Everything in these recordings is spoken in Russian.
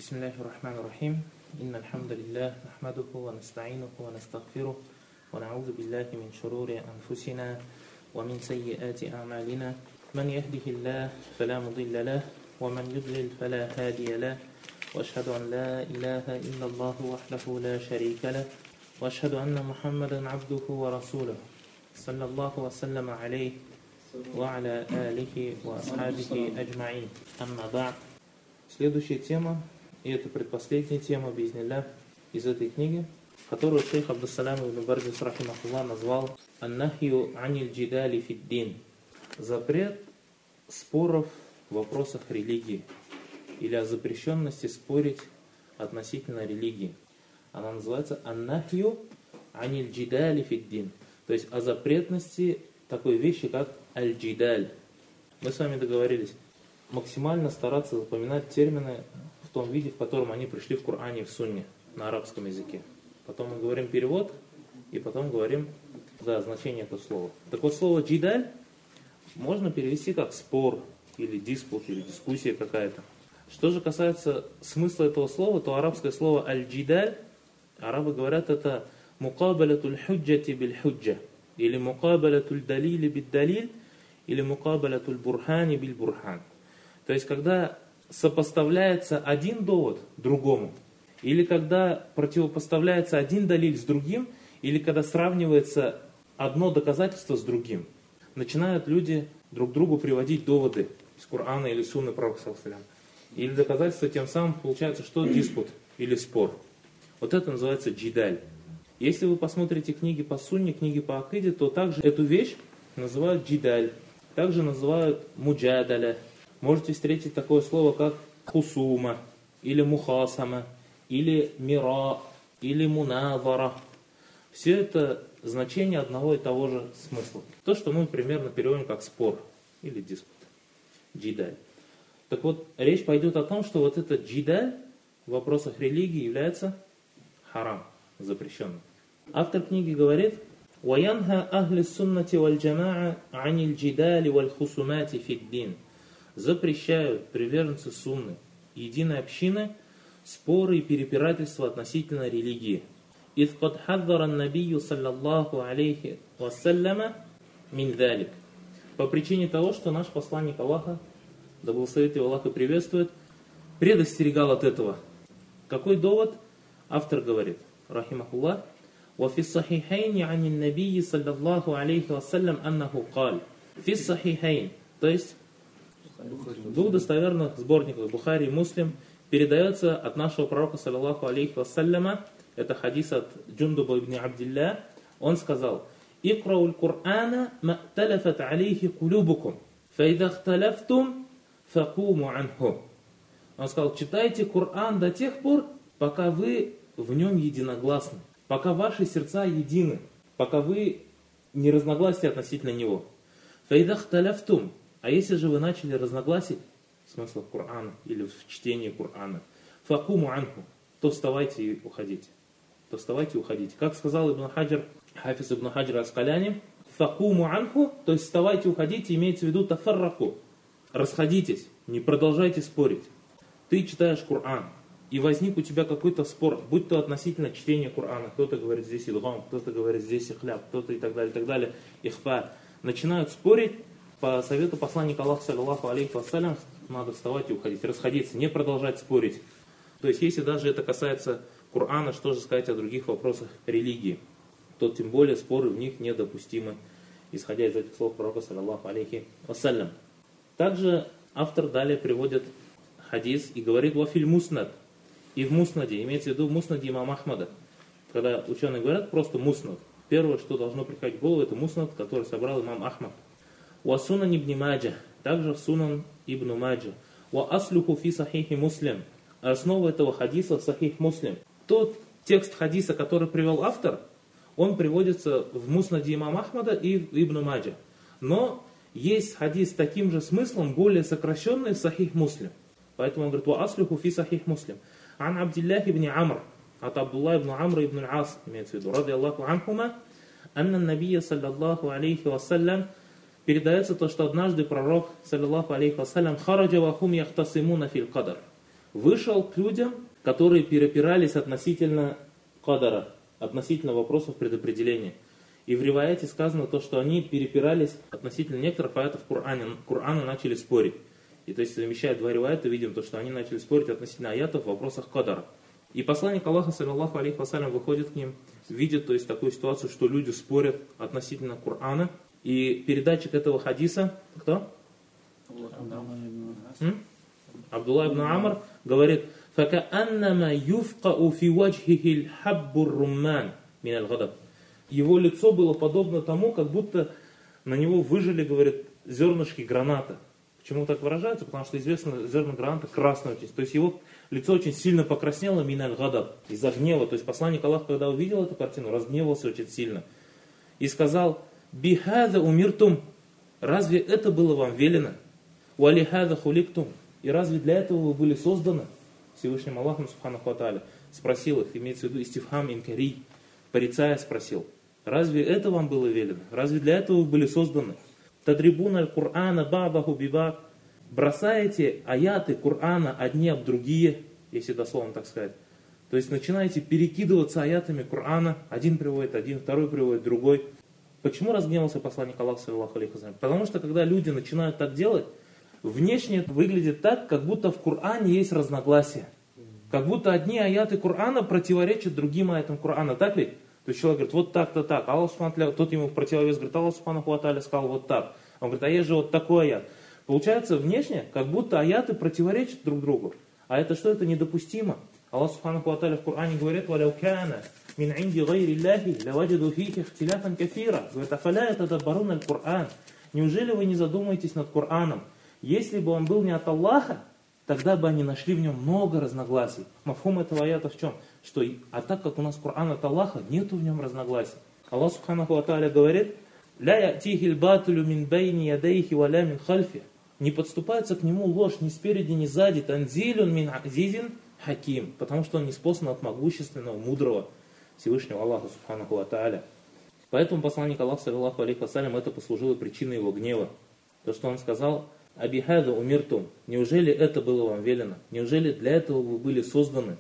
بسم الله الرحمن الرحيم إن الحمد لله نحمده ونستعينه ونستغفره ونعوذ بالله من شرور أنفسنا ومن سيئات أعمالنا من يهده الله فلا مضل له ومن يضلل فلا هادي له وأشهد أن لا إله إلا الله وحده لا شريك له وأشهد أن محمدا عبده ورسوله صلى الله وسلم عليه وعلى آله وأصحابه أجمعين أما بعد. Следующая тема, и это предпоследняя тема, биизниллях, из этой книги, которую шейх Абдуссалям ибн Бардис рахимахуллах назвал «Ан-нахью аниль джидали фиддин» – запрет споров в вопросах религии, или о запрещенности спорить относительно религии. Она называется «Ан-нахью аниль джидали фиддин», то есть о запретности такой вещи, как аль-джидаль. Мы с вами договорились максимально стараться запоминать термины в том виде, в котором они пришли в Коране и в Сунне на арабском языке. Потом мы говорим перевод, и потом говорим значение этого слова. Так вот, слово джидаль можно перевести как спор, или диспут, или дискуссия какая-то. Что же касается смысла этого слова, то арабское слово аль-джидаль, арабы говорят, это мукабалятуль худжати биль худжа, или мукабалятуль далили бид далиль, или мукабалятуль бурхани биль бурхан. То есть, когда сопоставляется один довод другому, или когда противопоставляется один далиль с другим, или когда сравнивается одно доказательство с другим, начинают люди друг другу приводить доводы из Корана или Сунны пророка саллаллаху алейхи ва саллям, или доказательства, тем самым получается, что диспут или спор. Вот это называется джидаль. Если вы посмотрите книги по Сунне, книги по акиде, то также эту вещь называют джидаль, также называют муджадаля. Можете встретить такое слово, как хусума, или мухасама, или мира, или мунавара. Все это значение одного и того же смысла. То, что мы примерно переводим как спор или диспут. Джидаль. Так вот, речь пойдет о том, что вот этот джидаль в вопросах религии является харам, запрещенным. Автор книги говорит: «Ваянха ахли суннати валь джамаа аниль джидали валь хусумати фиддин». Запрещают приверженцы сунны, единой общины, споры и перепирательства относительно религии. «Ид кад хаддара набию саллаллаху алейхи вассаляма мин далик». По причине того, что наш посланник Аллаха, да благословит его Аллах и приветствует, предостерегал от этого. Какой довод? Автор говорит, рахимахуллах: «Вафи сахихайни анин набии саллаллаху алейхи вассалям аннаху каль». Фи сахихайн, то есть в двух достоверных сборниках Бухари и Муслим передается от нашего пророка саллаллаху алейхи вассаляма, это хадис от Джундуба ибн Абдилля, он сказал: «Икрауль Кур'ана макталафат алейхи кулюбукум, файдахталафтум факуму анху». Он сказал: читайте Коран до тех пор, пока вы в нем единогласны, пока ваши сердца едины, пока вы не разногласите относительно него. Файдахталафтум. А если же вы начали разногласить в смыслах Корана или в чтении Корана, факуму анху, то вставайте и уходите. То вставайте и уходите. Как сказал Ибн Хаджар, Хафиз Ибн Хаджар Аскаляни, факуму анху, то есть вставайте и уходите, имеется в виду тафарраку. Расходитесь, не продолжайте спорить. Ты читаешь Коран, и возник у тебя какой-то спор, будь то относительно чтения Корана, кто-то говорит здесь идгам, кто-то говорит здесь ихляб, кто-то и так далее, ихфа. Начинают спорить. По совету посланника Аллаха саллаллаху алейхи вассалям надо вставать и уходить, расходиться, не продолжать спорить. То есть, если даже это касается Корана, что же сказать о других вопросах религии, то тем более споры в них недопустимы, исходя из этих слов пророка саллаллаху алейхи вассалям. Также автор далее приводит хадис и говорит: «Вафиль муснад». И в муснаде, имеется в виду в муснаде имама Ахмада. Когда ученые говорят просто муснад, первое, что должно приходить в голову, это муснад, который собрал имам Ахмад. «Ва сунан ибн Маджа», также в сунан ибн Маджа. «Ва аслюху фи сахихи муслим». Основа этого хадиса в сахих муслим. Тот текст хадиса, который привел автор, он приводится в муснаде имама Ахмада и в ибн Маджа. Но есть хадис с таким же смыслом, более сокращенный в сахих муслим. Поэтому он говорит: «Ва аслюху фи сахих муслим». «Ан Абдиллах ибн Амр», от Абдулла ибн Амра ибн Ас, имеется в виду, ради Аллаху анхума, «Анна набия саллаллаху алейхи вассалям». Передается то, что однажды пророк саллаллаху алейхи вассалям хараджа ва хум яхтасимуна фил кадар. вышел к людям, которые перепирались относительно кадара, относительно вопросов предопределения. И в риваяте сказано то, что они перепирались относительно некоторых аятов Корана начали спорить. И то есть, совмещая два риваята, видим то, что они начали спорить относительно аятов в вопросах кадара. И посланник Аллаха, саллаллаху алейхи вассалям, выходит к ним, видит то есть, такую ситуацию, что люди спорят относительно Корана. И передатчик этого хадиса, кто? Абдулла ибн Амр говорит: «Факааннама юфкау фи ваджхихи лхаббу румман мин аль-гадаб». Его лицо было подобно тому, как будто на него выжили, говорит, зернышки граната. Почему так выражается? Потому что известно, зерна граната красное очень. То есть его лицо очень сильно покраснело мин аль-гадаб, из-за гнева. То есть посланник Аллаха, когда увидел эту картину, разгневался очень сильно. И сказал: «Бихада умиртум». Разве это было вам велено? «Валихада хуликтум». И разве для этого вы были созданы? Всевышним Аллахом, субханаху ва тааля, спросил их, имеется в виду истифхам инкари, порицая спросил: разве это вам было велено? Разве для этого вы были созданы? Тадрибуна аль-Кур'ана ба'даху бибад. Бросаете аяты Кур'ана одни об другие, если дословно так сказать. То есть начинаете перекидываться аятами Кур'ана, один приводит один, второй приводит другой. Почему разгневался посланник Аллаха, саллаллаху алейхи вассалям? Потому что когда люди начинают так делать, внешне это выглядит так, как будто в Коране есть разногласия. Как будто одни аяты Корана противоречат другим аятам Корана. Так ведь? То есть человек говорит, вот так-то так. Аллах субхану, тот ему в противовес говорит, Аллах субхану ва тааля сказал вот так. Он говорит, а есть же вот такой аят. Получается внешне, как будто аяты противоречат друг другу. А это что? Это недопустимо. Аллах субхану ва тааля в Коране говорит, «Валяу кана мин инди гайри Аллахи лаваджаду фихи ихтиляфан кафира». Говорит, «Афаля ятадаббаруна аль-Кур'ан». Неужели вы не задумаетесь над Кораном? Если бы он был не от Аллаха, тогда бы они нашли в нем много разногласий. Мафхум этого аята в чем? Что, а так как у нас Коран от Аллаха, нету в нем разногласий. Аллах субханаху ва тааля говорит, «Ля ятихи лбатулю мин байни ядейхи ва ля мин хальфи». Не подступается к нему ложь ни спереди, ни сзади. «Танзилюн мин азизин хаким». Потому что он неспослан от могущественного, мудрого Всевышнего Аллаха субханаху ва тааля. Поэтому посланник Аллаха, саллаллаху алейхи вассалям, это послужило причиной его гнева. То, что он сказал: «Абихада умиртум». Неужели это было вам велено? Неужели для этого вы были созданы?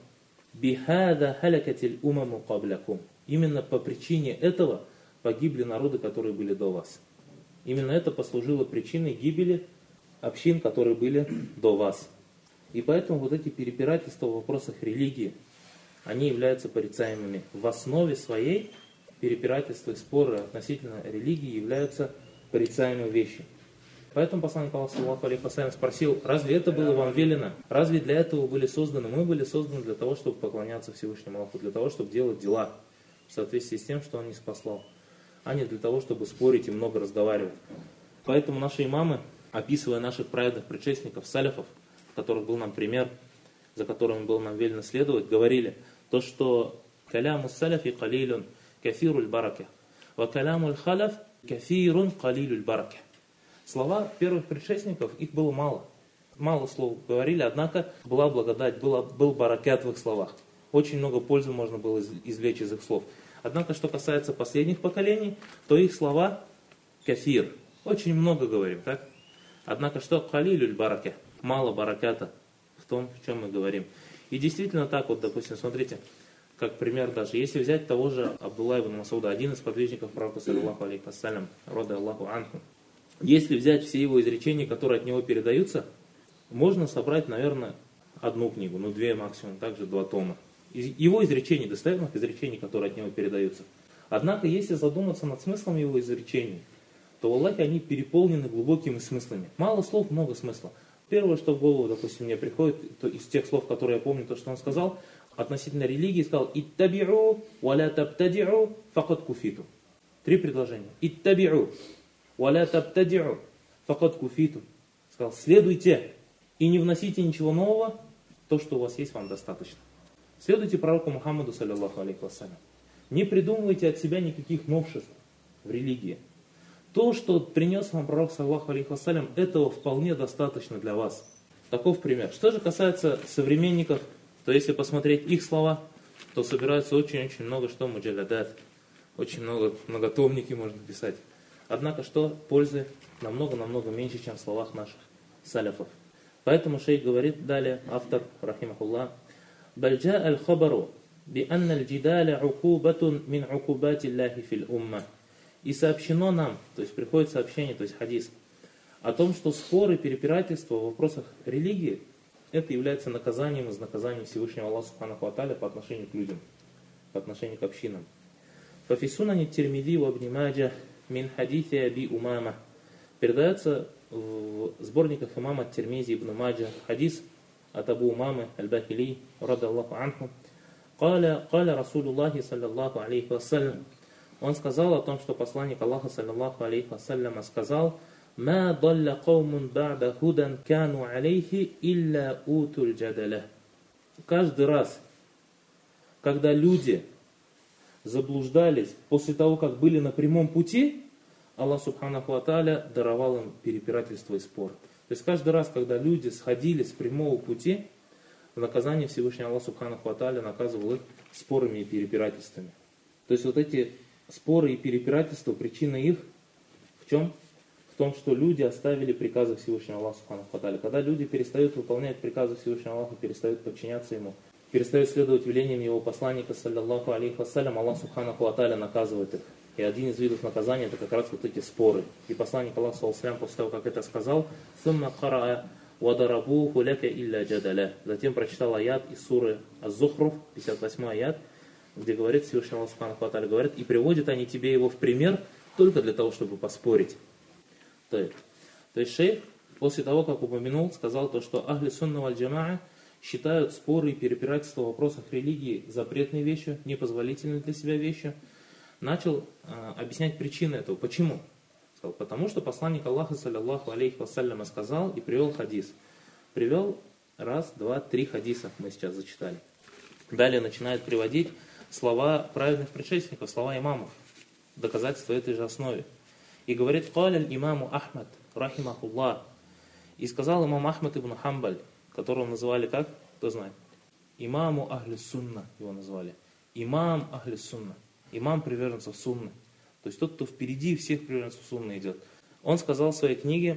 «Бихада халякатиль умаму каблякум». Именно по причине этого погибли народы, которые были до вас. Именно это послужило причиной гибели общин, которые были до вас. И поэтому вот эти перепирательства в вопросах религии, они являются порицаемыми. В основе своей перепирательства и споры относительно религии являются порицаемыми вещи. Поэтому посланник Аллаха, саллаллаху алейхи вассалям, спросил, разве это было вам велено? Разве для этого были созданы? Мы были созданы для того, чтобы поклоняться Всевышнему Аллаху, для того, чтобы делать дела в соответствии с тем, что Он ниспослал, а не для того, чтобы спорить и много разговаривать. Поэтому наши имамы, описывая наших праведных предшественников, саляфов, в которых был нам пример, за которым было нам велено следовать, говорили то, что «Каляму саляфи калилюн кафируль бараке, ва калямуль халяф кафирун калилюль бараке». Слова первых предшественников, их было мало. Мало слов говорили, однако была благодать, был баракят в их словах. Очень много пользы можно было извлечь из их слов. Однако, что касается последних поколений, то их слова кафир. Очень много говорим, так? Однако, что калилюль бараке, мало баракята в том, в чем мы говорим. И действительно так вот, допустим, смотрите, как пример даже, если взять того же Абдулла ибн Масуда, один из подвижников пророка, саллаллаху алейхи вассалям, рода Аллаху анху, если взять все его изречения, которые от него передаются, можно собрать, наверное, одну книгу, две максимум, также 2 тома. Его изречений, достоверных изречений, которые от него передаются. Однако, если задуматься над смыслом его изречений, то, валлахи, они переполнены глубокими смыслами. Мало слов, много смысла. Первое, что в голову, допустим, мне приходит, то из тех слов, которые я помню, то, что он сказал, относительно религии, сказал «Иттаби'у ва ля табтади'у факад куфиту». 3 предложения. «Иттаби'у валя табтади'у факад куфиту». Сказал, следуйте и не вносите ничего нового, то, что у вас есть, вам достаточно. Следуйте пророку Мухаммаду, саллаллаху алейхи вассалям. Не придумывайте от себя никаких новшеств в религии. То, что принес вам пророк, саллаллаху алейхи вассалям, этого вполне достаточно для вас. Таков пример. Что же касается современников, то если посмотреть их слова, то собирается очень-очень много что муджалядат, очень много многотомники можно писать. Однако, что пользы намного-намного меньше, чем в словах наших саляфов. Поэтому шейх говорит далее, автор, рахимахуллах, «Бальджа аль-хабару бианна аль-джидаля укубатун мин укубати Аллахи фил умма». И сообщено нам, то есть приходит сообщение, то есть хадис, о том, что споры, перепирательства в вопросах религии, это является наказанием из наказаний Всевышнего Аллаха Субханаху ва Тааля по отношению к людям, по отношению к общинам. ففي سنن الترمذي وابن ماجه من حديث أبي أمامة. Передается в сборниках имама Тирмизи ибн Маджа хадис от Абу Умамы аль-Бахили ради Аллаху анху. قال رسول الله صلى الله عليه وسلم. Он сказал о том, что посланник Аллаха саллаллаху алейхи вассаляма сказал: «Ма далля каумун ба'да худан кану алейхи илля утуль джадаля». Каждый раз, когда люди заблуждались после того, как были на прямом пути, Аллах Субханаху ва Тааля даровал им перепирательство и спор. То есть каждый раз, когда люди сходили с прямого пути, в наказание Всевышний Аллах Субханаху ва Тааля наказывал их спорами и перепирательствами. То есть вот эти споры и перепирательства, причина их в чем? В том, что люди оставили приказы Всевышнего Аллаха Субханаху ва Тааля. Когда люди перестают выполнять приказы Всевышнего Аллаха, перестают подчиняться Ему, перестают следовать велениям Его посланника, саллаллаху алейхи вассалям, Аллах Субханаху ва Тааля наказывает их. И один из видов наказания это как раз вот эти споры. И посланник Аллаха саллаллаху алейхи вассалям после того, как это сказал, «Сумма караа вадарабуху ляка илля джадаля». Затем прочитал аят из суры Аз-Зухруф, 58 аят, где говорит Всевышний Аллах Субханаху ва Тааля, говорит: «И приводят они тебе его в пример только для того, чтобы поспорить». То есть шейх после того, как упомянул, сказал то, что ахли сунна валь джамаа считают споры и перепирательства в вопросах религии запретной вещью, непозволительной для себя вещью, начал объяснять причины этого. Почему? Сказал, потому что посланник Аллаха, саллаллаху алейхи вассаляма, сказал и привел хадис. Привел раз, два, три хадиса, мы сейчас зачитали. Далее начинает приводить слова праведных предшественников, слова имамов, доказательства этой же основе. И говорит: «Каля имаму Ахмад, рахимахуллах». И сказал имам Ахмад ибн Хамбаль, которого называли как? Кто знает? Имаму ахли сунна его назвали. Имам ахли сунна. Имам приверженцев сунны. То есть тот, кто впереди всех приверженцев сунны идет. Он сказал в своей книге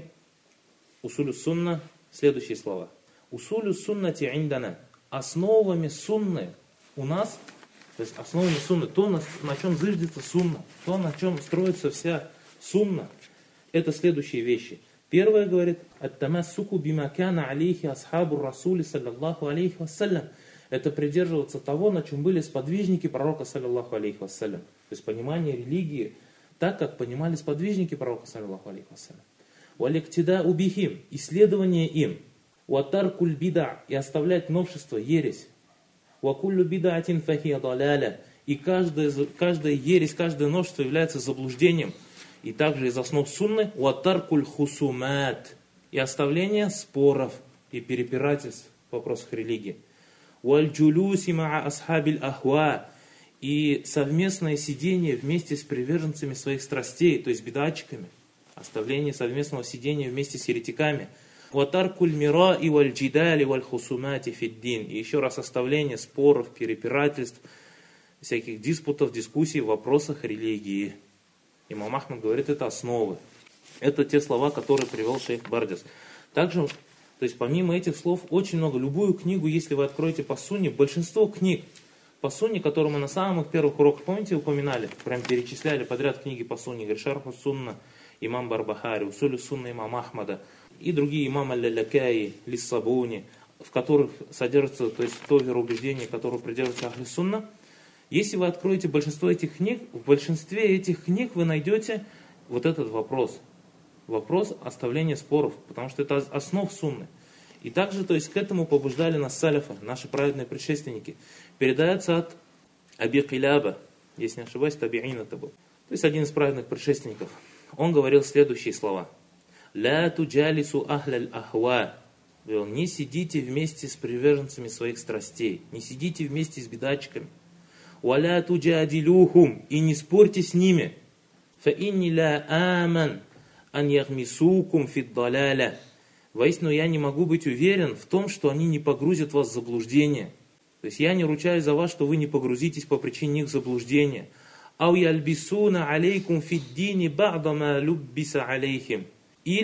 «Усулю сунна» следующие слова. «Усулю суннати индана». Основами сунны у нас, то есть основами сунны, то, на чем зыждется сунна, то, на чем строится вся сунна, это следующие вещи. Первое, говорит, «Ат-тамассуку бима кана алейхи асхабу расули саллаллаху алейхи вассалям». Это придерживаться того, на чем были сподвижники пророка саллаллаху алейхи вассалям. То есть понимание религии так, как понимали сподвижники пророка саллаллаху алейхи вассалям. «Валиктида убихим» – исследование им. «Ватаркуль бида» – и оставлять новшество, ересь. «Вакуллю бидаатин фахия даляля» – и каждая ересь, каждое новшество является заблуждением. И также из основ сунны «Ватаркуль хусумат» – и оставление споров и перепирательств в вопросах религии. «Вальджулюси маа асхабиль ахва» – и совместное сидение вместе с приверженцами своих страстей, то есть бидатчиками. Оставление совместного сидения вместе с еретиками. «Ватаркуль мира и вальджидали вальхусумати фиддин» – и еще раз оставление споров, перепирательств, всяких диспутов, дискуссий в вопросах религии. Имам Ахмад говорит, это основы. Это те слова, которые привел шейх Бардис. Также, то есть помимо этих слов, очень много. Любую книгу, если вы откроете по сунне, большинство книг по сунне, которые мы на самых первых уроках, помните, упоминали, прям перечисляли подряд книги по сунне, говорит, Шарху сунна, имам Барбахари, Усулю сунна имам Ахмада и другие имамы Аль-Лякаи, Лиссабуни, в которых содержится, то есть то вероубеждение, которого придерживается Ахли сунна. Если вы откроете большинство этих книг, в большинстве этих книг вы найдете вот этот вопрос. Вопрос оставления споров, потому что это основ сунны. И также, то есть, к этому побуждали нас саляфы, наши праведные предшественники. Передается от Аби Киляба, если не ошибаюсь, табиин это был. То есть, один из праведных предшественников. Он говорил следующие слова. «Ля туджалису ахляль ахва». Не сидите вместе с приверженцами своих страстей. Не сидите вместе с бидатчиками. «Валя туджадилюхум». И не спорьте с ними. «Фа инни ла аман ан ягмисукум фид даляля». Воистину я не могу быть уверен в том, что они не погрузят вас в заблуждение. То есть я не ручаюсь за вас, что вы не погрузитесь по причине их заблуждения. «Ау ялбисуна алейкум фиддини ба'да ма люббиса алейхим». Или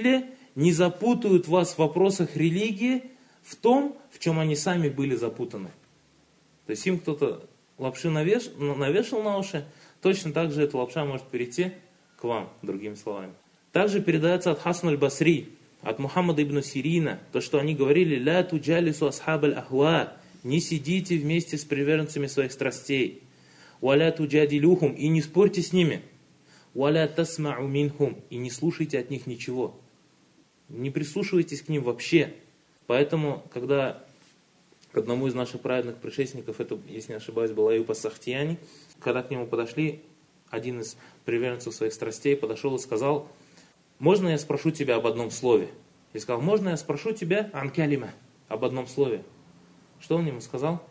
не запутают вас в вопросах религии в том, в чем они сами были запутаны. То есть им кто-то лапши навешал на уши, точно так же эта лапша может перейти к вам, другими словами. Также передается от Хасан аль-Басри, от Мухаммада ибн Сирина, то, что они говорили: «Ля туджалису асхаб аль-ахва», не сидите вместе с приверженцами своих страстей. «Валя туджадилюхум», и не спорьте с ними. «Валя тасмау минхум», и не слушайте от них ничего. Не прислушивайтесь к ним вообще. Поэтому, когда к одному из наших праведных предшественников, это, если не ошибаюсь, был Аюб ас-Сахтияни, когда к нему подошли, один из приверженцев своих страстей подошел и сказал: «Можно я спрошу тебя об одном слове?» И сказал: «Можно я спрошу тебя ан калима, об одном слове?» Что он ему сказал?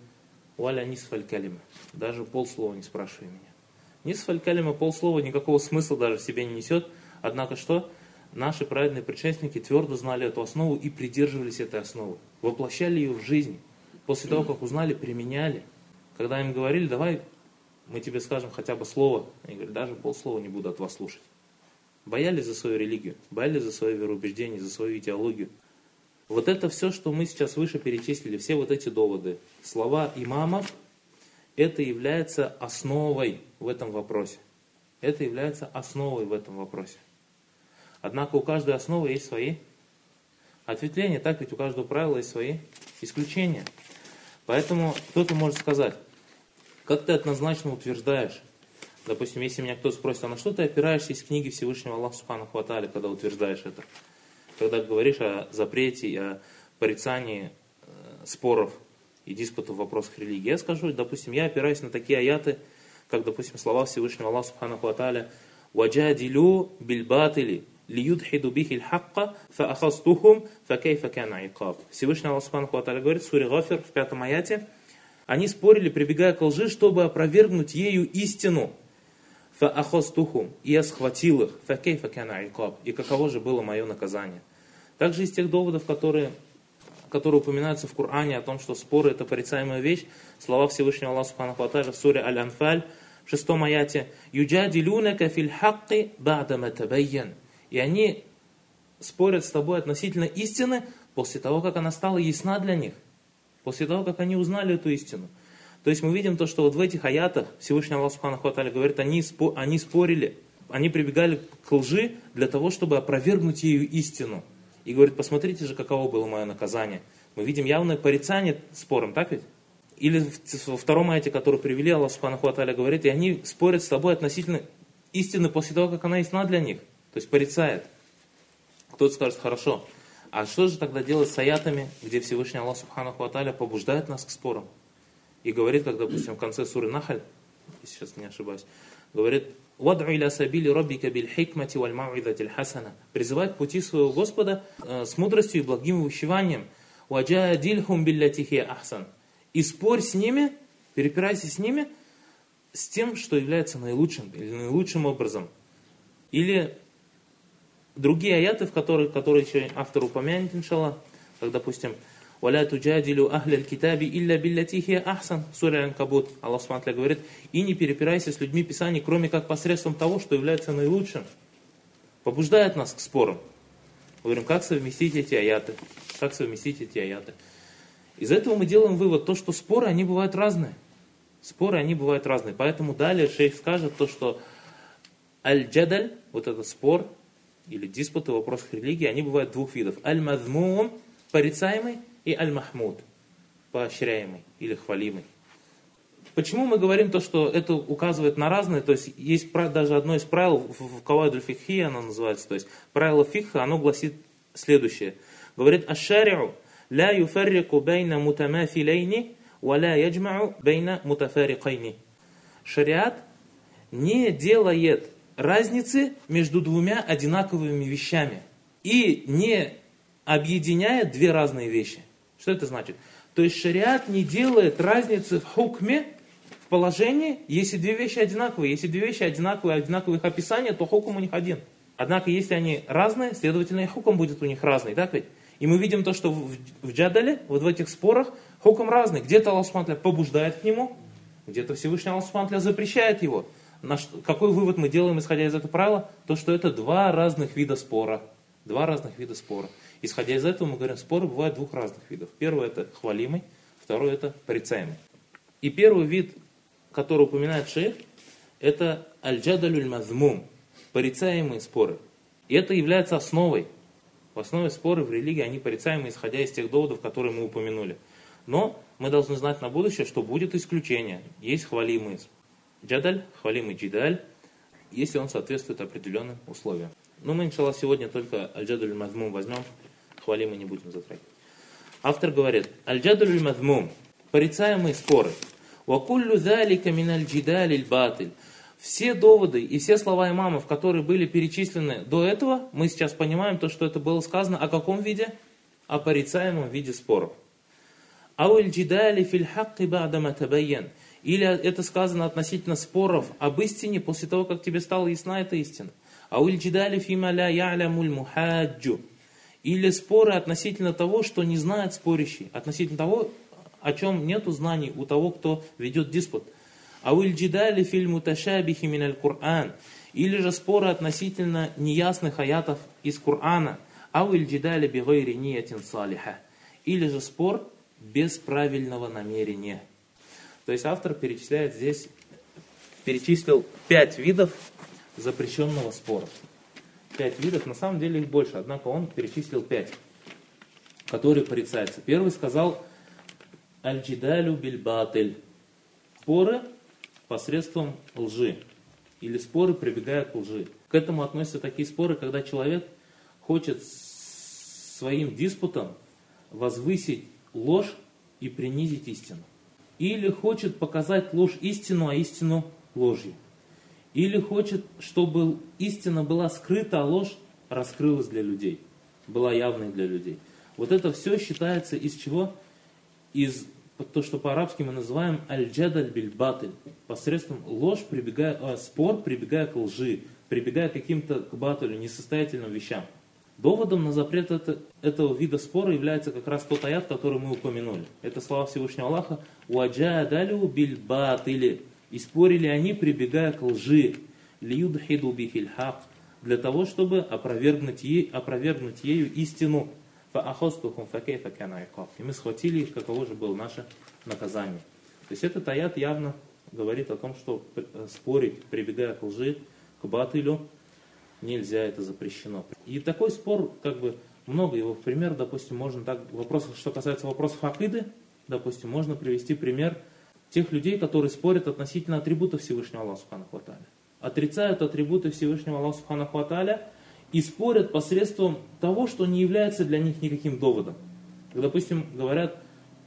«Валя нисфаль калима», даже полслова не спрашивай меня. Нисфаль калима, полслова, никакого смысла даже в себе не несет. Однако что? Наши праведные предшественники твердо знали эту основу и придерживались этой основы. Воплощали ее в жизнь. После того, как узнали, применяли. Когда им говорили: «Давай мы тебе скажем хотя бы слово», они говорят: «Даже полслова не буду от вас слушать». Боялись за свою религию, боялись за свое вероубеждение, за свою идеологию. Вот это все, что мы сейчас выше перечислили, все вот эти доводы, слова имамов, это является основой в этом вопросе. Это является основой в этом вопросе. Однако у каждой основы есть свои ответвления, так ведь у каждого правила есть свои исключения. Поэтому кто-то может сказать: как ты однозначно утверждаешь, допустим, если меня кто-то спросит: а на что ты опираешься из книги Всевышнего Аллаха Субханаху ва Тааля, когда утверждаешь это? Когда говоришь о запрете и о порицании споров и диспутов в вопросах религии. Я скажу, допустим, я опираюсь на такие аяты, как, допустим, слова Всевышнего Аллаха Субханаху ва Тааля: «Ваджадилю бильбатили лиюдхиду бихиль хакка фаахастухум факейфа кана икаб». Всевышний Аллах Субханаху ва Тааля говорит в суре Гафир в 5 аяте: они спорили, прибегая к лжи, чтобы опровергнуть ею истину. «Фаахастухум», и я схватил их. «Факейфа кана икаб», и каково же было мое наказание. Также из тех доводов, которые упоминаются в Коране о том, что споры это порицаемая вещь, слова Всевышнего Аллаха Субханаху ва Тааля в суре Аль-Анфаль в 6 аяте: «Юджадилюнака фил хакки ба'дама табайян». И они спорят с тобой относительно истины после того, как она стала ясна для них, после того, как они узнали эту истину. То есть мы видим то, что вот в этих аятах Всевышний Аллах Субханаху ва Тааля говорит: они спорили, они прибегали к лжи для того, чтобы опровергнуть ею истину. И говорит: посмотрите же, каково было мое наказание. Мы видим явное порицание спором, так ведь? Или во втором аяте, который привели, Аллах Субханаху ва Тааля говорит: и они спорят с тобой относительно истины после того, как она ясна для них. То есть порицает. Кто-то скажет: хорошо, а что же тогда делать с аятами, где Всевышний Аллах Субханаху ва Тааля побуждает нас к спорам? И говорит, как, допустим, в конце суры Нахль, если сейчас не ошибаюсь, говорит: «Вад'у иля сабили раббика биль хикмати валь мау'идатиль хасана». Призывай к пути своего Господа с мудростью и благим увещеванием. «Ваджадильхум билляти хия ахсан». И спорь с ними, перепирайся с ними, с тем, что является наилучшим или наилучшим образом. Или другие аяты, которые еще автор упомянет, иншаллах, как, допустим, «Валя туджадилю ахляль китаби илля биллати хия ахсан». Сура Аль-Анкабут. Аллах Субхану ва Тааля говорит: и не перепирайся с людьми Писаний, кроме как посредством того, что является наилучшим. Побуждает нас к спорам. Говорим, как совместить эти аяты. Как совместить эти аяты. Из этого мы делаем вывод, то, что споры, они бывают разные. Споры, они бывают разные. Поэтому далее шейх скажет то, что аль-джадаль, вот этот спор, или диспуты в вопросах религии, они бывают двух видов. Аль-мазмум, порицаемый, и аль-махмуд, поощряемый или хвалимый. Почему мы говорим то, что это указывает на разные, то есть есть даже одно из правил в кавайд аль-фикхия, оно называется, то есть правило фикха, оно гласит следующее. Говорит: «Аш-шари'у ла юфаррику байна мутамафилейни ва ла яджмa'у байна мутафарикайни». Шариат не делает разницы между двумя одинаковыми вещами и не объединяет две разные вещи. Что это значит? То есть шариат не делает разницы в хукме, в положении, если две вещи одинаковые. Если две вещи одинаковые, одинаковых описания, то хукм у них один. Однако, если они разные, следовательно, и хукм будет у них разный. Так ведь? И мы видим то, что в джадале, вот в этих спорах, хукм разный. Где-то Аллах Субхану ва Тааля побуждает к нему, где-то Всевышний Аллах Субхану ва Тааля запрещает его. Какой вывод мы делаем, исходя из этого правила? То, что это два разных вида спора. Два разных вида спора. Исходя из этого мы говорим, споры бывают двух разных видов. Первый это хвалимый, второй это порицаемый. И первый вид, который упоминает шейх, это аль-джадалюль мазмум, порицаемые споры. И это является основой. В основе споры в религии, они порицаемые, исходя из тех доводов, которые мы упомянули. Но мы должны знать на будущее, что будет исключение. Есть хвалимый джадаль, хвалимый джидаль, если он соответствует определенным условиям. Но мы, иншаллах, сегодня только аль-джадалюль мазмум возьмем, хвалимый не будем затрагивать. Автор говорит, аль-джадалюль мазмум, порицаемые споры. وَكُلُّ ذَلِكَ مِنَ الْجِدَالِ الْبَاطِلِ. Все доводы и все слова имамов, которые были перечислены до этого, мы сейчас понимаем то, что это было сказано о каком виде? О порицаемом виде споров. أَوْ الْجِدَالِ فِي الْحَقِّ بَعْدَمَا تَبَيَّنَ. Или это сказано относительно споров об истине после того, как тебе стала ясна эта истина. أَوْ الْجِدَالِ فِي مَا لَا يَعْلَمُ الْمُحَاجُّ. Или споры относительно того, что не знает спорящий, относительно того, о чем нету знаний у того, кто ведет диспут. Ауиль-джидали филь муташабихи миналь Кур'ан. Или же споры относительно неясных аятов из Кур'ана. Ауиль-джидали бигайри ниятин салиха. Или же спор без правильного намерения. То есть автор перечисляет здесь, перечислил 5 видов запрещенного спора. 5 видов, на самом деле их больше, однако он перечислил 5, которые порицаются. Первый сказал аль-джидалю биль-батиль. Споры посредством лжи. Или споры, прибегая к лжи. К этому относятся такие споры, когда человек хочет своим диспутом возвысить ложь и принизить истину. Или хочет показать ложь истину, а истину ложью. Или хочет, чтобы истина была скрыта, а ложь раскрылась для людей. Была явной для людей. Вот это все считается из чего? Из то, что по-арабски мы называем аль-джадаль биль-батиль. Посредством спор, прибегая к лжи, прибегая к каким-то к батилю, несостоятельным вещам. Доводом на запрет этого вида спора является как раз тот аят, который мы упомянули. Это слова Всевышнего Аллаха. «Уаджадалю биль-батили». И спорили они, прибегая к лжи. «Лиюдхиду бихиль хак». Для того, чтобы опровергнуть ею истину. И мы схватили их, каково же было наше наказание. То есть этот аят явно говорит о том, что спорить, прибегая к лжи, к батылю, нельзя, это запрещено. И такой спор, много его в пример, допустим, можно так, что касается вопросов акиды, допустим, можно привести пример тех людей, которые спорят относительно атрибутов Всевышнего Аллаха Субханаху ва Тааля. Отрицают атрибуты Всевышнего Аллаха Субханаху ва Тааля и спорят посредством того, что не является для них никаким доводом. Допустим, говорят,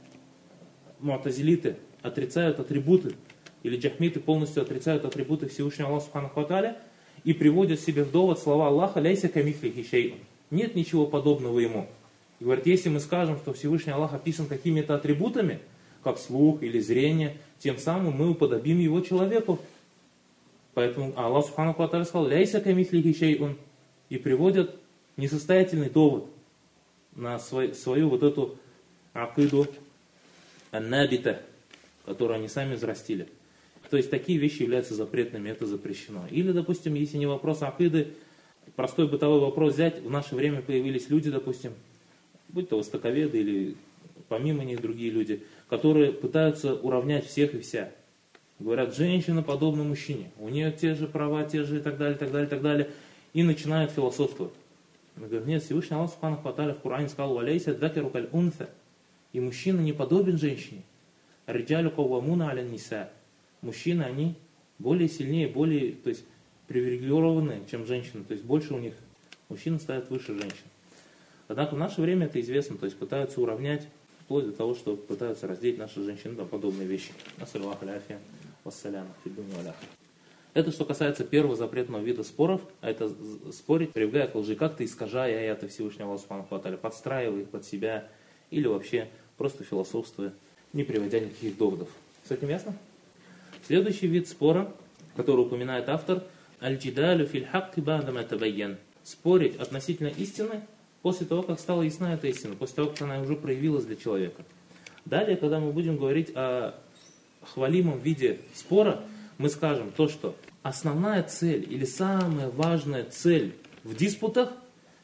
муатазилиты отрицают атрибуты, или джахмиты полностью отрицают атрибуты Всевышнего Аллаха Субханаху ва Тааля и приводят себе в довод слова Аллаха «Ляйся камифлихи шейун». Нет ничего подобного ему. И говорят, если мы скажем, что Всевышний Аллах описан какими-то атрибутами, как слух или зрение, тем самым мы уподобим его человеку. Поэтому Аллах Субханаху ва Тааля сказал «Ляйся камифлихи шейун». И приводят несостоятельный довод на свою вот эту акиду ан-набита, которую они сами взрастили. То есть такие вещи являются запретными, это запрещено. Или, допустим, если не вопрос акиды, простой бытовой вопрос взять, в наше время появились люди, допустим, будь то востоковеды или помимо них другие люди, которые пытаются уравнять всех и вся. Говорят, женщина подобна мужчине, у нее те же права, те же и так далее, так далее, так далее. И начинают философствовать. Мы говорим, нет, Всевышний Аллах Субханаху ва Тааля в Коране сказал, «Валяйся дакеру каль унса». И мужчина не подобен женщине. «Риджалю каввамуна аля ниса». Мужчины, они более сильнее, более, то есть, привилегированные, чем женщины. То есть, больше у них, мужчины ставят выше женщин. Однако в наше время это известно, то есть, пытаются уравнять, вплоть до того, что пытаются разделить наши женщины, да, подобные вещи. Ассаляму аляфия, вассаляму фиддуни валяха. Это что касается первого запретного вида споров, а это спорить, прибегая к лжи, как-то искажая аяты Всевышнего Аллаха Субханаху ва Тааля, подстраивая их под себя, или вообще просто философствуя, не приводя никаких доводов. С этим ясно? Следующий вид спора, который упоминает автор, аль-джидалю филь хакки ба'дама табайян. Спорить относительно истины после того, как стала ясна эта истина, после того, как она уже проявилась для человека. Далее, когда мы будем говорить о хвалимом виде спора, мы скажем то, что основная цель или самая важная цель в диспутах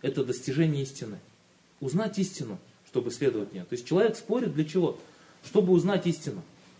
это достижение истины. Узнать истину, чтобы следовать в нее. То есть человек спорит для чего? Чтобы узнать истину.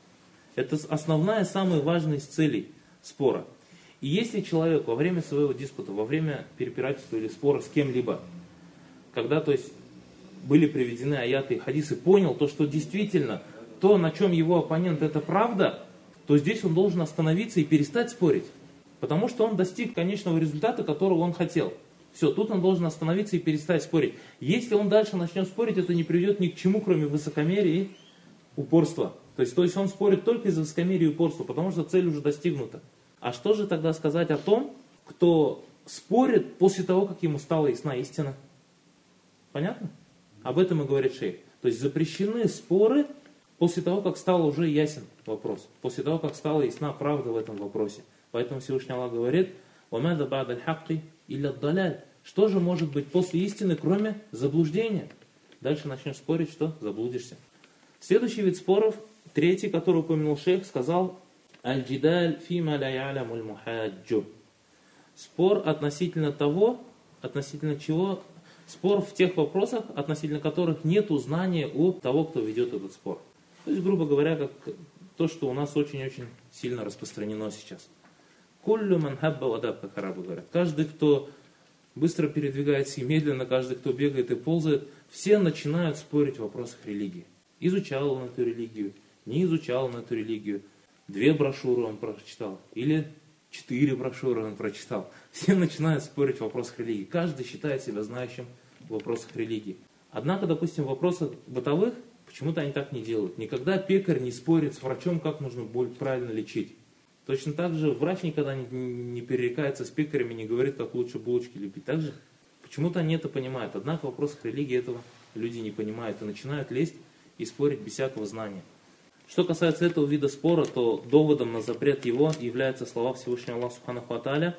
Это основная, самая важная из целей спора. И если человек во время своего диспута, во время перепирательства или спора с кем-либо, когда, то есть, были приведены аяты и хадисы, понял то, что действительно то, на чем его оппонент, это правда, то здесь он должен остановиться и перестать спорить. Потому что он достиг конечного результата, которого он хотел. Все, тут он должен остановиться и перестать спорить. Если он дальше начнет спорить, это не приведет ни к чему, кроме высокомерия и упорства. То есть он спорит только из высокомерия и упорства, потому что цель уже достигнута. А что же тогда сказать о том, кто спорит после того, как ему стала ясна истина? Понятно? Об этом и говорит шейх. То есть запрещены споры после того, как стал уже ясен вопрос. После того, как стала ясна правда в этом вопросе. Поэтому Всевышний Аллах говорит: «Вамада ба'даль хакки илля даляль». Что же может быть после истины, кроме заблуждения? Дальше начнешь спорить, что заблудишься. Следующий вид споров, третий, который упомянул шейх, сказал: «Аль-джидаль фима ля я'лямуль мухаджу». Спор относительно того, относительно чего? Спор в тех вопросах, относительно которых нет знания у того, кто ведет этот спор. То есть, грубо говоря, как то, что у нас очень-очень сильно распространено сейчас. Куллю ман хабба вадаб, как арабы говорят. Каждый, кто быстро передвигается и медленно, каждый, кто бегает и ползает, все начинают спорить в вопросах религии. Изучал он эту религию, не изучал он эту религию. 2 брошюры он прочитал, или 4 брошюры он прочитал. Все начинают спорить в вопросах религии. Каждый считает себя знающим в вопросах религии. Однако, допустим, в вопросах бытовых почему-то они так не делают. Никогда пекарь не спорит с врачом, как нужно боль правильно лечить. Точно так же врач никогда не перерекается с пекарями, не говорит, как лучше булочки лепить. Так же почему-то они это понимают. Однако в вопросах религии этого люди не понимают и начинают лезть и спорить без всякого знания. Что касается этого вида спора, то доводом на запрет его являются слова Всевышнего Аллаха Субханаху ва Тааля.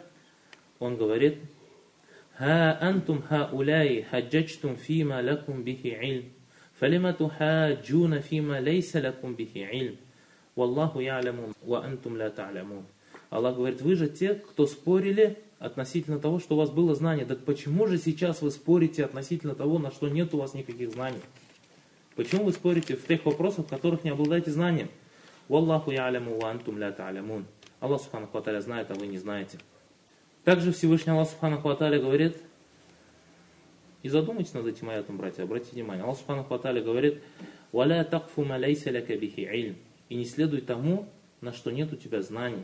Он говорит: «Ха антум хауляи хаджачтум фима лакум бихи илм, фалима тухаджуна фима лейса лакум бихи илм, валлаху я'ляму ва антум ла та'лямун». Аллах говорит: вы же те, кто спорили относительно того, что у вас было знание. Так почему же сейчас вы спорите относительно того, на что нет у вас никаких знаний? Почему вы спорите в тех вопросах, в которых не обладаете знанием? Валлаху я'ляму ва антум ла та'лямун. Аллах Субханаху ва Тааля знает, а вы не знаете. Также Всевышний Аллах Субханаху ва Тааля говорит, и задумайтесь над этим аятом, братья, обратите внимание. Аллах Субханаху ва Тааля говорит: «Валя такфу ма лейса лака бихи илм». И не следуй тому, на что нет у тебя знаний.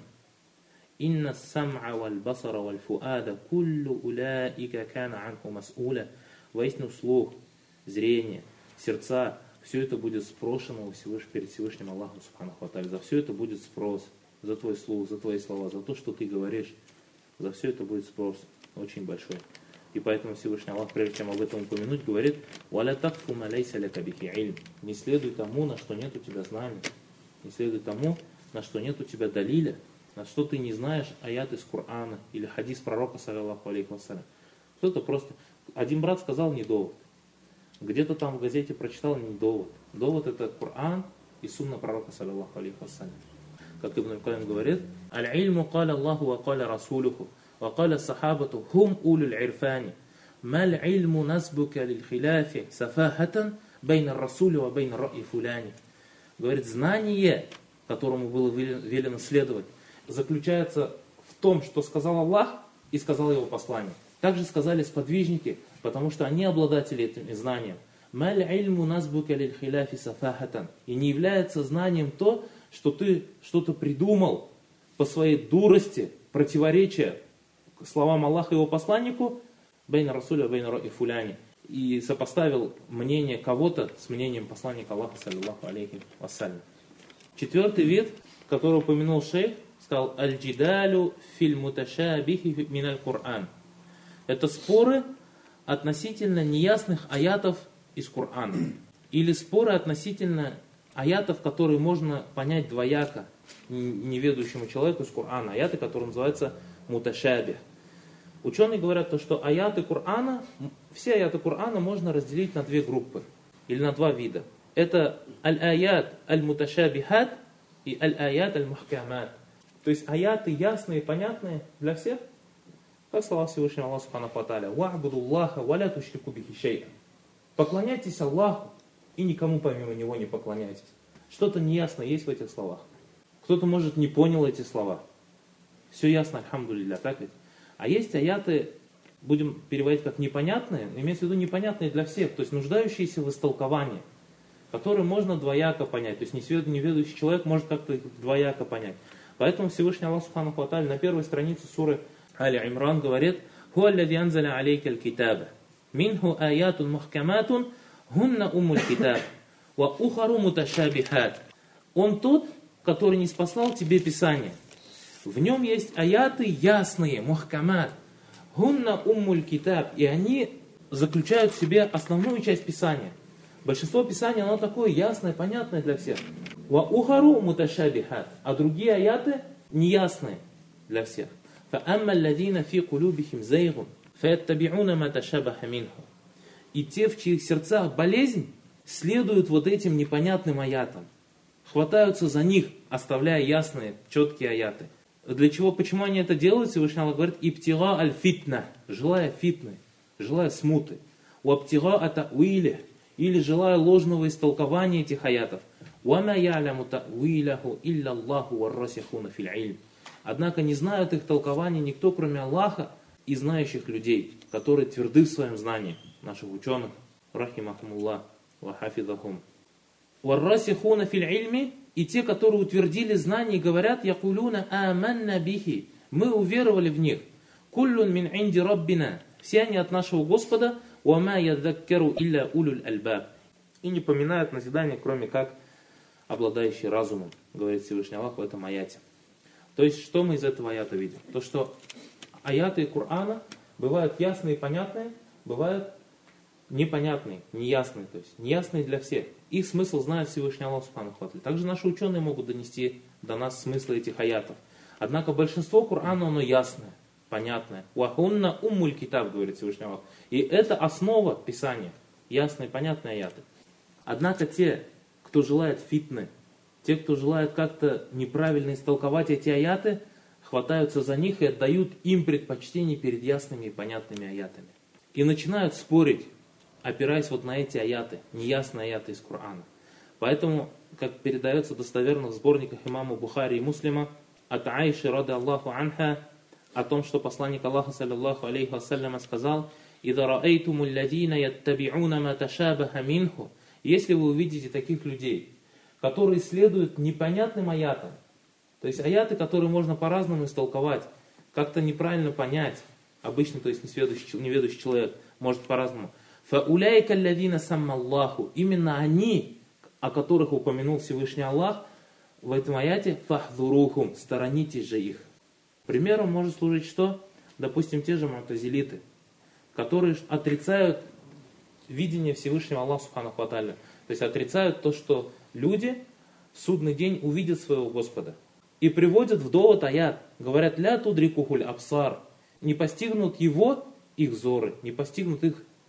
«Инна сам'а валь басара валь фуада куллу уляика кана анху мас'уля». Воистину слух, зрение, сердца, все это будет спрошено перед Всевышним Аллахом Субханаху ва Тааля. За все это будет спрос. За твой слух, за твои слова, за то, что ты говоришь. За все это будет спрос очень большой. И поэтому Всевышний Аллах, прежде чем об этом упомянуть, говорит: «Валя такфу ма лейса лака бихи илм». Не следуй тому, на что нет у тебя знаний. Не следуй тому, на что нет у тебя далиля, на что ты не знаешь аят из Корана или хадис пророка, саллаллаху алейхи вассалям. Кто-то просто... Один брат сказал не довод. Где-то там в газете прочитал не довод. Довод — это Коран и сунна пророка, саллаллаху алейхи вассалям. Как Ибн Аль-Каим говорит: «Аль-ильму каля Аллаху ва каля Расулуху, ва каля сахабату хум улюль ирфани, маль ильму назбука лиль хиляфи сафахатан бейна расули ва бейна ра'i фуляни». Говорит, знание, которому было велено следовать, заключается в том, что сказал Аллах и сказал его посланник. Также сказали сподвижники, потому что они обладатели этим знанием. «Маль ильму назбука лиль хиляфи сафахатан». И не является знанием то, что ты что-то придумал по своей дурости, противоречия словам Аллаха и его посланнику, бейна расуля бейна ра'i фуляни, и сопоставил мнение кого-то с мнением посланника Аллаха, саллаллаху алейхи вассалям. 4-й вид, который упомянул шейх, сказал: «Аль-джидалю филь муташабихи миналь Кур'ан». Это споры относительно неясных аятов из Корана. Или споры относительно аятов, которые можно понять двояко неведущему человеку из Корана. Аяты, которые называются муташабих. Ученые говорят, что аяты Корана, все аяты Корана можно разделить на 2 группы. Или на 2 вида. Это аль-аят аль-муташабихат и аль-аят аль-мухкамат. То есть аяты ясные, понятные для всех. Как слова Всевышнего Аллаха Субханаху ва Тааля: «Ва'будуллаха ва ля тушрику бихи шай'ан». Поклоняйтесь Аллаху и никому помимо Него не поклоняйтесь. Что-то неясно есть в этих словах. Кто-то, может, не понял эти слова. Все ясно, альхамдулилля, так ведь? А есть аяты, будем переводить как непонятные, имеется в виду непонятные для всех, то есть нуждающиеся в истолковании, которые можно двояко понять. То есть неведущий человек может как-то двояко понять. Поэтому Всевышний Аллах Субханаху ва Тааля на первой странице суры Али Имран говорит: «Хуа аллади анзаля алейка аль-китаба, минху аятун мухкаматун, гунна умуль китаб, ва ухару муташабихат». Он тот, который не спаслал тебе Писание. В нем есть аяты ясные, мухкамат, гунна умуль китаб, и они заключают в себе основную часть Писания. Большинство Писания, оно такое ясное, понятное для всех. Ва ухару муташабихат, а другие аяты неясные для всех. فَأَمَّا الَّذِينَ فِي قُلُوبِهِمْ زَيْغٌ فَيَتَّبِعُونَ مَا تَشَابَهَ مِنْهُ. И те, в чьих сердцах болезнь, следуют вот этим непонятным аятам. Хватаются за них, оставляя ясные, четкие аяты. Для чего, почему они это делают? Всевышний Аллах говорит: «Ибтига аль-фитна», желая фитны, желая смуты. «Уабтига ата-уиле», или желая ложного истолкования этих аятов. «Вама я'ляму та-уиляху илля Аллаху вар-расихуна фил-илм». Однако не знают их толкования никто, кроме Аллаха и знающих людей, которые тверды в своем знании, наших ученых, рахимахумуллах, ва хафизахум. «Вар-расихуна фил-ильми», и те, которые утвердили знания и говорят: «Якулюна аманна бихи», мы уверовали в них. «Куллун мин инди раббина», все они от нашего Господа. «Вама ядзаккару илля улюль альбаб», и не поминают назидание, кроме как обладающий разумом, говорит Всевышний Аллах в этом аяте. То есть, что мы из этого аята видим? То, что аяты Корана бывают ясные и понятные, бывают непонятные, неясные, то есть неясные для всех. Их смысл знает Всевышний Аллах Субханаху ва Тааля. Также наши ученые могут донести до нас смысл этих аятов. Однако большинство Корана, оно ясное, понятное. «Вахунна уммуль китаб», говорит Всевышний Аллах. И это основа Писания, ясные, понятные аяты. Однако те, кто желает фитны, те, кто желает как-то неправильно истолковать эти аяты, хватаются за них и отдают им предпочтение перед ясными и понятными аятами. И начинают спорить, опираясь вот на эти аяты, неясные аяты из Корана. Поэтому, как передается достоверно в сборниках имама Бухари и Муслима, от Аиши рады Аллаху анха, о том, что посланник Аллаха саллаллаху алейхи вассаляма сказал: «Ида раэйтуму алладина яттаби'уна ма ташабаха минху». Если вы увидите таких людей, которые следуют непонятным аятам, то есть аяты, которые можно по-разному истолковать, как-то неправильно понять, обычно, то есть неведущий человек может по-разному. «Фауляйка алладина саммаллаху», именно они, о которых упомянул Всевышний Аллах в этом аяте, «фахдурухум», сторонитесь же их. Примером может служить что? Допустим, те же му'тазилиты, которые отрицают видение Всевышнего Аллаха Субханаху ва Тааля. То есть отрицают то, что люди в судный день увидят своего Господа. И приводят в довод аят. Говорят: «Ля тудрикухуль абсар». Не постигнут его их взоры. Не постигнут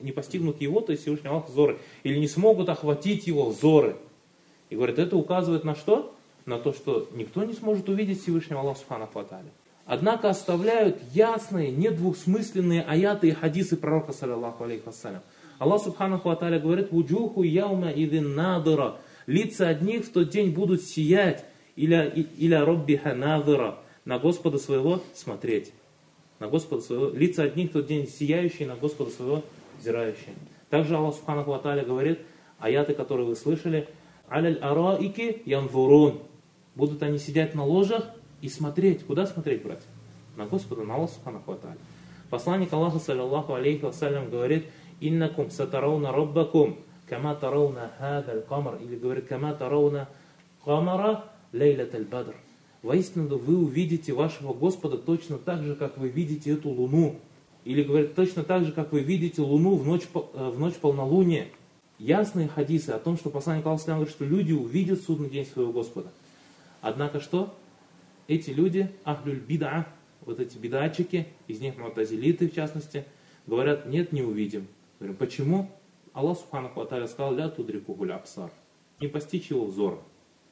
его, то есть Всевышний Аллах, взоры. Или не смогут охватить его взоры. И говорят, это указывает на что? На то, что никто не сможет увидеть Всевышнего Аллаха Субханаху ва Тааля. Однако оставляют ясные, недвусмысленные аяты и хадисы пророка, саллаллаху алейхи вассалям. Аллах Субханаху ва Тааля говорит: «Вуджуху яума идин надыра». Лица одних в тот день будут сиять, иля роббиха надыра, на Господа своего смотреть. На Господа своего. Лица одних в тот день сияющие, на Господа своего взирающие. Также Аллах Субханаху ва Тааля говорит, аяты, которые вы слышали: «Аляль араики янзурун». Будут они сидеть на ложах и смотреть. Куда смотреть, братья? На Господа, на Аллаха Субханаху ва Тааля. Посланник Аллаха, саллаллаху алейхи вассалям, говорит: «Иннакум сатарауна роббакум кама тарауна хадаль камар», или говорит: «Кама тарауна камара лейлат аль-бадр». Воистину вы увидите вашего Господа точно так же, как вы видите эту луну. Или говорит: точно так же, как вы видите луну в ночь полнолуния. Ясные хадисы о том, что посланник Аллаха говорит, что люди увидят в судный день своего Господа. Однако что? Эти люди, ахлюль бида, вот эти бидачики, из них му'тазилиты в частности, говорят: нет, не увидим. Говорим: почему? Аллах Субханаху ва Тааля сказал: «Ля тудрикухуль абсар», не постичь его взора.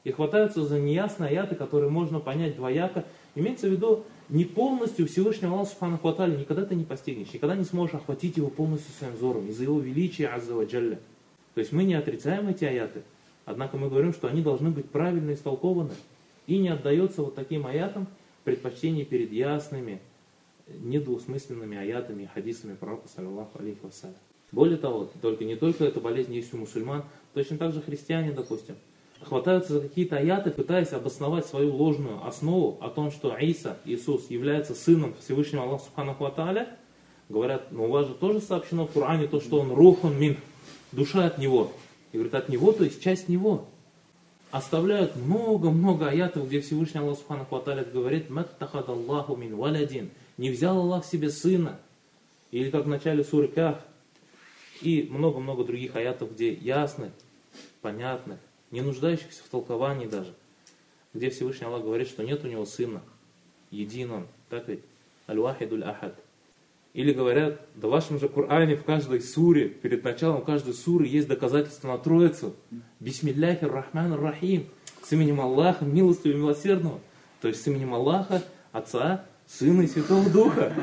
И хватаются за неясные аяты, которые можно понять двояко. Имеется в виду, не полностью Всевышнего Аллаха Субханаху ва Тааля никогда ты не постигнешь, никогда не сможешь охватить его полностью своим взором, из-за его величия Азза ва Джалля. То есть мы не отрицаем эти аяты, однако мы говорим, что они должны быть правильно истолкованы. И не отдается вот таким аятам предпочтение перед ясными, недвусмысленными аятами и хадисами пророка, саллаллаху алейхи вассалям. Более того, не только эта болезнь есть у мусульман, точно так же христиане, допустим, хватаются за какие-то аяты, пытаясь обосновать свою ложную основу о том, что Иисус, является сыном Всевышнего Аллаха Субханаху ва Тааля. Говорят, но у вас же тоже сообщено в Коране то, что он рухун мин, душа от него. И говорят, от него, то есть часть него. Оставляют много-много аятов, где Всевышний Аллах Субханаху ва Тааля говорит, маттахадаллаху мин валядин, не взял Аллах себе сына. Или как в начале суры Кахф. И много-много других аятов, где ясных, понятных, не нуждающихся в толковании даже, где Всевышний Аллах говорит, что нет у него сына, един он, так ведь, аль-вахидуль ахад. Или говорят, да в вашем же Коране в каждой суре, перед началом каждой суры есть доказательство на Троицу. Бисмилляхи рахман рахим, с именем Аллаха, милостивого и милосердного. То есть с именем Аллаха, Отца, Сына и Святого Духа.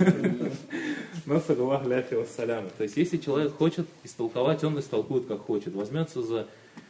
То есть если человек хочет истолковать, он истолкует как хочет. Возьмется за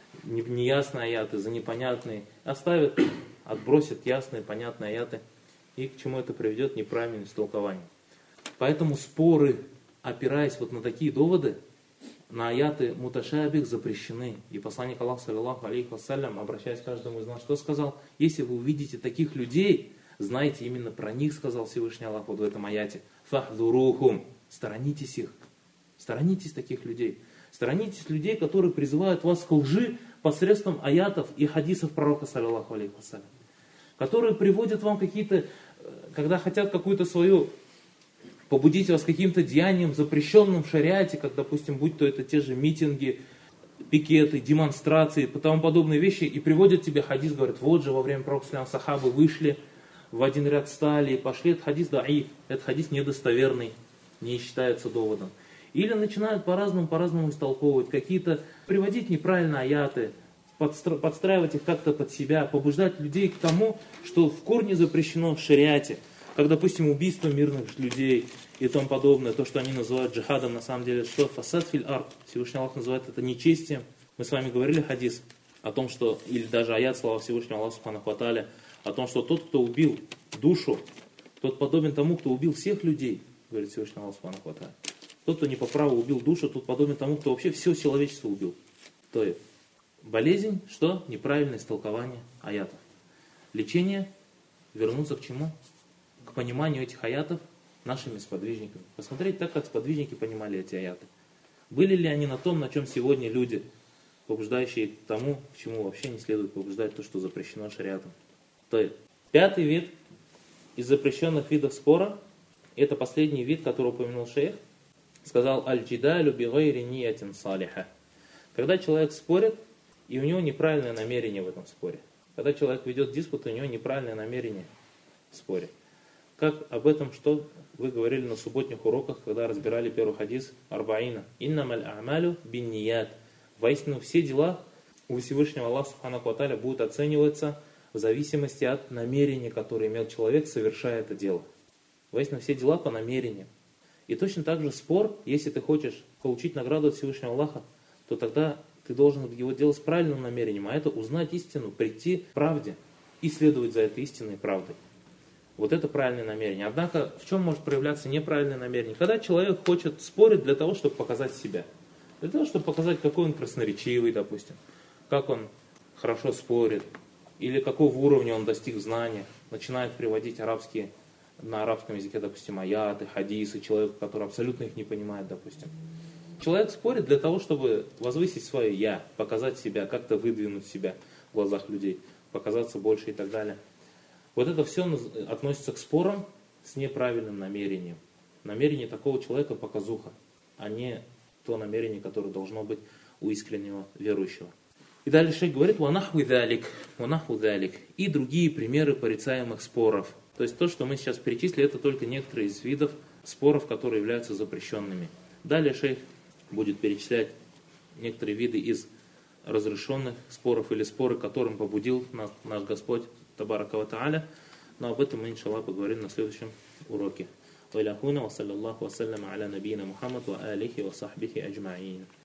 неясные аяты, за непонятные, оставит, отбросит ясные, понятные аяты. И к чему это приведет? Неправильное истолкование. Поэтому споры, опираясь вот на такие доводы, на аяты муташабих запрещены. И посланник Аллаха, саллаллаху алейхи вассалям, обращаясь к каждому из нас, что сказал? Если вы увидите таких людей, знаете, именно про них сказал Всевышний Аллах вот в этом аяте. Фахдурухум. Сторонитесь их. Сторонитесь таких людей. Сторонитесь людей, которые призывают вас к лжи посредством аятов и хадисов пророка, саллаллаху алейхи вассалям. Которые приводят вам какие-то, когда хотят какую-то свою, побудить вас каким-то деянием, запрещенным в шариате, как, допустим, будь то это те же митинги, пикеты, демонстрации и тому подобные вещи, и приводят тебе хадис, говорят, вот же во время пророка сахабы вышли, в один ряд стали и пошли, этот хадис даиф, этот хадис недостоверный, не считается доводом. Или начинают по-разному истолковывать, какие-то, приводить неправильно аяты, подстраивать их как-то под себя, побуждать людей к тому, что в корне запрещено в шариате, как, допустим, убийство мирных людей и тому подобное, то, что они называют джихадом, на самом деле, что фасад филь ард, Всевышний Аллах называет это нечестием. Мы с вами говорили хадис о том, что, или даже аят слова Всевышнего Аллаха Субханаху ва Тааля, о том, что тот, кто убил душу, тот подобен тому, кто убил всех людей, говорит Всевышний Аллах Субханаху ва Тааля. Тот, кто не по праву убил душу, тот подобен тому, кто вообще все человечество убил. То есть болезнь, что? Неправильное истолкование аятов. Лечение, вернуться к чему? К пониманию этих аятов нашими сподвижниками. Посмотреть так, как сподвижники понимали эти аяты. Были ли они на том, на чем сегодня люди, побуждающие к тому, к чему вообще не следует побуждать, то, что запрещено шариатом. То есть, пятый вид из запрещенных видов спора, это последний вид, который упомянул шейх, сказал аль-джидалю бигайри ниятин салиха. Когда человек спорит, и у него неправильное намерение в этом споре. Когда человек ведет диспут, у него неправильное намерение в споре. Как об этом, что вы говорили на субботних уроках, когда разбирали первый хадис Арбаина. Иннамаль а'малю бин ният. Воистину все дела у Всевышнего Аллаха Субханаху ва Тааля будут оцениваться в зависимости от намерения, которое имел человек, совершая это дело. Воистину все дела по намерению. И точно так же спор, если ты хочешь получить награду от Всевышнего Аллаха, то тогда ты должен его делать с правильным намерением, а это узнать истину, прийти к правде и следовать за этой истинной правдой. Вот это правильное намерение. Однако в чем может проявляться неправильное намерение? Когда человек хочет спорить для того, чтобы показать себя. Для того, чтобы показать, какой он красноречивый, допустим, как он хорошо спорит, или какого уровня он достиг знания, начинает приводить на арабском языке, допустим, аяты, хадисы, человек, который абсолютно их не понимает, допустим. Человек спорит для того, чтобы возвысить свое «я», показать себя, как-то выдвинуть себя в глазах людей, показаться больше и так далее. Вот это все относится к спорам с неправильным намерением. Намерение такого человека показуха, а не то намерение, которое должно быть у искреннего верующего. И далее шейх говорит «Ванаху залик», и другие примеры порицаемых споров. То есть то, что мы сейчас перечислили, это только некоторые из видов споров, которые являются запрещенными. Далее шейх будет перечислять некоторые виды из разрешенных споров или споры, которым побудил наш Господь Табарака ва Тааля. Но об этом мы, иншаллах, поговорим на следующем уроке. وإلى هنا وصلى الله وسلم على نبينا محمد وآله وصحبه أجمعين.